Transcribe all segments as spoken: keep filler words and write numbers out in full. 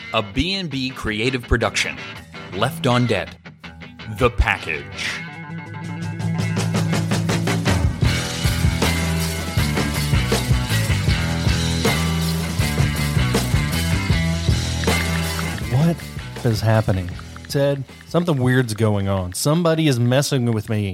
A B and B creative production. Left on Dead. The Package. What is happening? Ted, something weird's going on. Somebody is messing with me.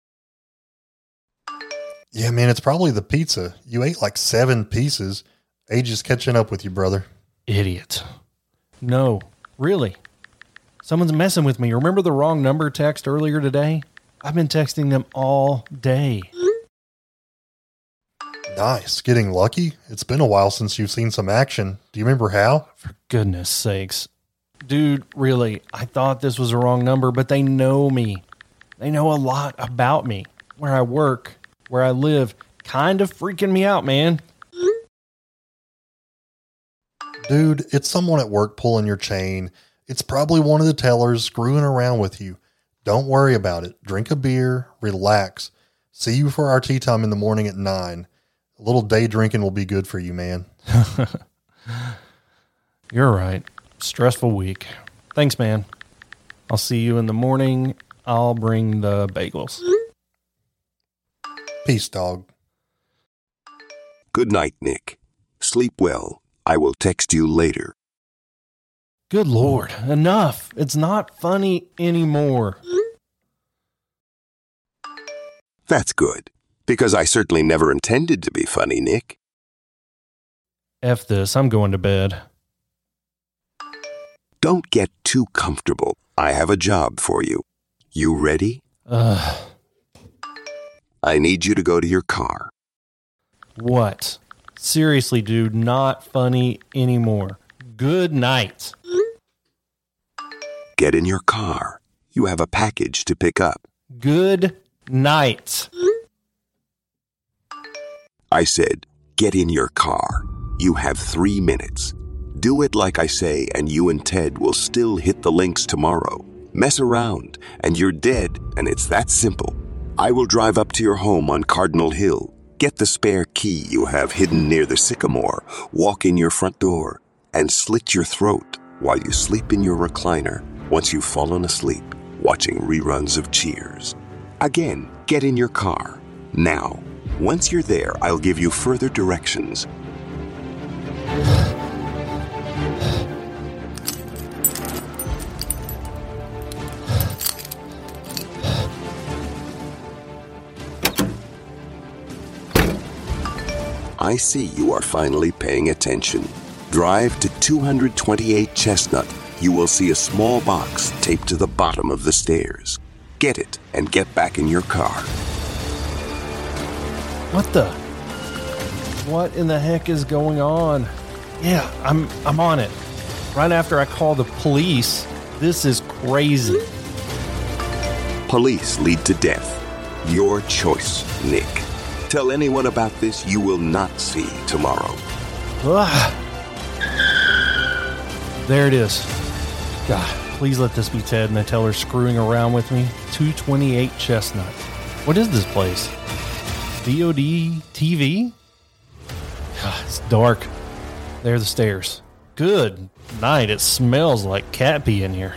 Yeah, man, it's probably the pizza. You ate like seven pieces. Age is catching up with you, brother. Idiot. No, really. Someone's messing with me. Remember the wrong number text earlier today? I've been texting them all day. Nice. Getting lucky? It's been a while since you've seen some action. Do you remember how? For goodness sakes. Dude, really, I thought this was a wrong number, but they know me. They know a lot about me. Where I work, where I live. Kind of freaking me out, man. Dude, it's someone at work pulling your chain. It's probably one of the tellers screwing around with you. Don't worry about it. Drink a beer, relax. See you for our tea time in the morning at nine. A little day drinking will be good for you, man. You're right. Stressful week. Thanks, man. I'll see you in the morning. I'll bring the bagels. Peace, dog. Good night, Nick. Sleep well. I will text you later. Good Lord, enough. It's not funny anymore. That's good, because I certainly never intended to be funny, Nick. F this, I'm going to bed. Don't get too comfortable. I have a job for you. You ready? Ugh. I need you to go to your car. What? Seriously, dude, not funny anymore. Good night. Get in your car. You have a package to pick up. Good night. I said, get in your car. You have three minutes. Do it like I say, and you and Ted will still hit the links tomorrow. Mess around, and you're dead, and it's that simple. I will drive up to your home on Cardinal Hill. Get the spare key you have hidden near the sycamore, walk in your front door, and slit your throat while you sleep in your recliner once you've fallen asleep, watching reruns of Cheers. Again, get in your car. Now, once you're there, I'll give you further directions. I see you are finally paying attention. Drive to two twenty-eight Chestnut. You will see a small box taped to the bottom of the stairs. Get it and get back in your car. What the? What in the heck is going on? Yeah, I'm I'm on it. Right after I call the police. This is crazy. Police lead to death. Your choice, Nick. Tell anyone about this, you will not see tomorrow. Ugh. There it is. God, please let this be Ted and the teller screwing around with me. two twenty-eight Chestnut. What is this place? V O D T V? God, it's dark. There are the stairs. Good night. It smells like cat pee in here.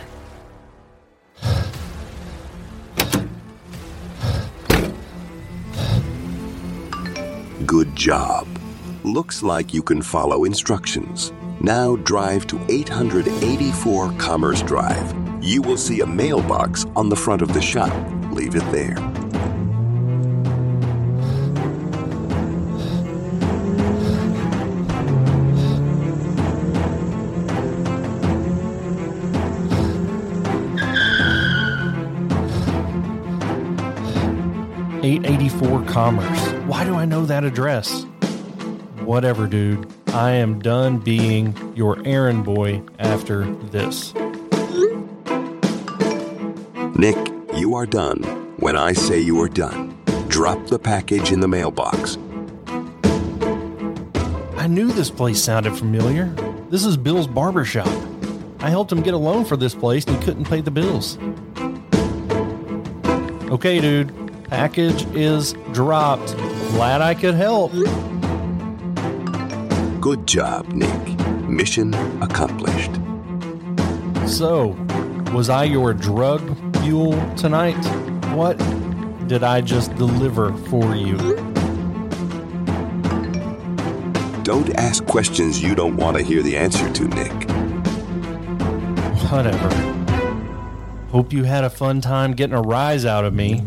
Good job. Looks like you can follow instructions. Now drive to eight eighty-four Commerce Drive. You will see a mailbox on the front of the shop. Leave it there. eight eighty-four Commerce. Why do I know that address? Whatever, dude. I am done being your errand boy after this. Nick, you are done when I say you are done. Drop the package in the mailbox. I knew this place sounded familiar. This is Bill's barbershop. I helped him get a loan for this place and he couldn't pay the bills. Okay, dude. Package is dropped. Glad I could help. Good job, Nick. Mission accomplished. So, was I your drug mule tonight? What did I just deliver for you? Don't ask questions you don't want to hear the answer to, Nick. Whatever. Hope you had a fun time getting a rise out of me.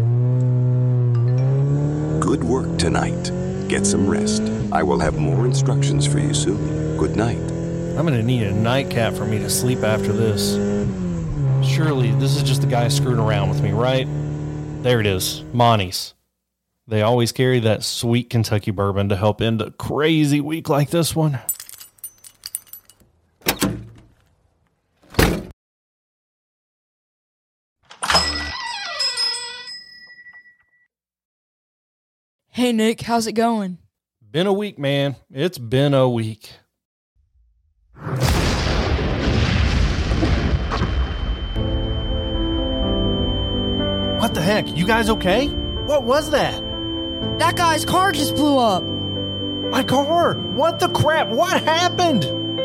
Good work tonight. Get some rest. I will have more instructions for you soon. Good night. I'm going to need a nightcap for me to sleep after this. Surely this is just the guy screwing around with me, right? There it is, Monty's. They always carry that sweet Kentucky bourbon to help end a crazy week like this one. Hey, Nick, how's it going? Been a week, man. It's been a week. What the heck? You guys okay? What was that? That guy's car just blew up. My car? What the crap? What happened?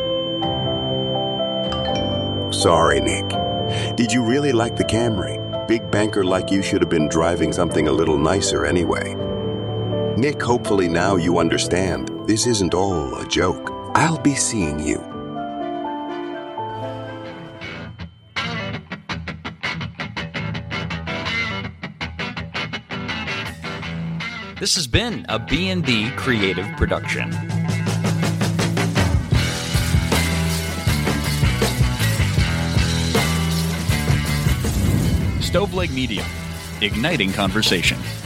Sorry, Nick. Did you really like the Camry? Big banker like you should have been driving something a little nicer anyway. Nick, hopefully now you understand. This isn't all a joke. I'll be seeing you. This has been a B and B Creative production. Stoveleg Media, igniting conversation.